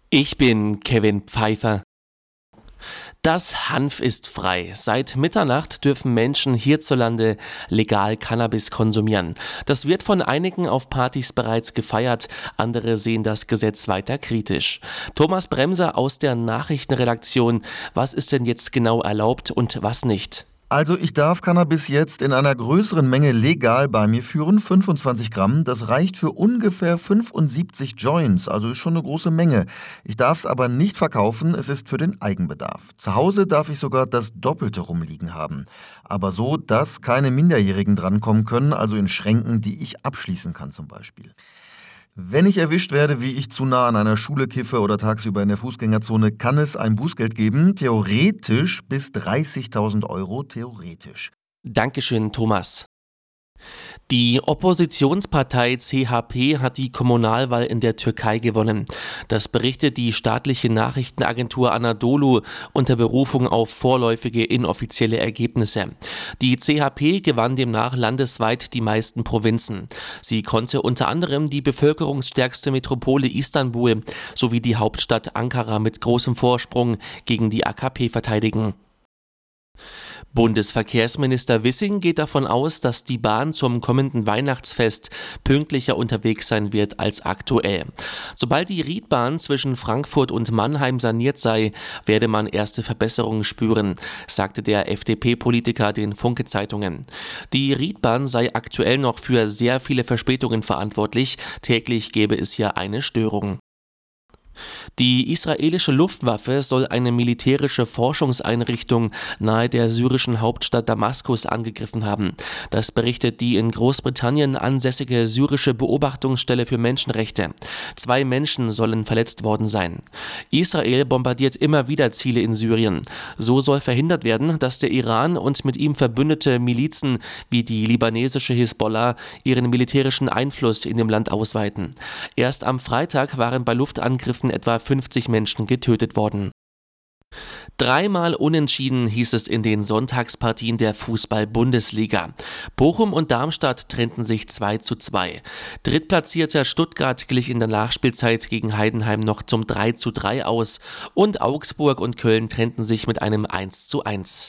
Ich bin Kevin Pfeiffer. Das Hanf ist frei. Seit Mitternacht dürfen Menschen hierzulande legal Cannabis konsumieren. Das wird von einigen auf Partys bereits gefeiert. Andere sehen das Gesetz weiter kritisch. Thomas Bremser aus der Nachrichtenredaktion. Was ist denn jetzt genau erlaubt und was nicht? Also ich darf Cannabis jetzt in einer größeren Menge legal bei mir führen, 25 Gramm. Das reicht für ungefähr 75 Joints, also ist schon eine große Menge. Ich darf es aber nicht verkaufen, es ist für den Eigenbedarf. Zu Hause darf ich sogar das Doppelte rumliegen haben. Aber so, dass keine Minderjährigen drankommen können, also in Schränken, die ich abschließen kann zum Beispiel. Wenn ich erwischt werde, wie ich zu nah an einer Schule kiffe oder tagsüber in der Fußgängerzone, kann es ein Bußgeld geben, theoretisch bis 30.000 Euro, theoretisch. Dankeschön, Thomas. Die Oppositionspartei CHP hat die Kommunalwahl in der Türkei gewonnen. Das berichtet die staatliche Nachrichtenagentur Anadolu unter Berufung auf vorläufige inoffizielle Ergebnisse. Die CHP gewann demnach landesweit die meisten Provinzen. Sie konnte unter anderem die bevölkerungsstärkste Metropole Istanbul sowie die Hauptstadt Ankara mit großem Vorsprung gegen die AKP verteidigen. Bundesverkehrsminister Wissing geht davon aus, dass die Bahn zum kommenden Weihnachtsfest pünktlicher unterwegs sein wird als aktuell. Sobald die Riedbahn zwischen Frankfurt und Mannheim saniert sei, werde man erste Verbesserungen spüren, sagte der FDP-Politiker den Funke-Zeitungen. Die Riedbahn sei aktuell noch für sehr viele Verspätungen verantwortlich. Täglich gäbe es hier eine Störung. Die israelische Luftwaffe soll eine militärische Forschungseinrichtung nahe der syrischen Hauptstadt Damaskus angegriffen haben. Das berichtet die in Großbritannien ansässige syrische Beobachtungsstelle für Menschenrechte. 2 Menschen sollen verletzt worden sein. Israel bombardiert immer wieder Ziele in Syrien. So soll verhindert werden, dass der Iran und mit ihm verbündete Milizen wie die libanesische Hisbollah ihren militärischen Einfluss in dem Land ausweiten. Erst am Freitag waren bei Luftangriffen etwa 50 Menschen getötet worden. 3-mal unentschieden hieß es in den Sonntagspartien der Fußball-Bundesliga. Bochum und Darmstadt trennten sich 2:2. Drittplatzierter Stuttgart glich in der Nachspielzeit gegen Heidenheim noch zum 3:3 aus und Augsburg und Köln trennten sich mit einem 1:1.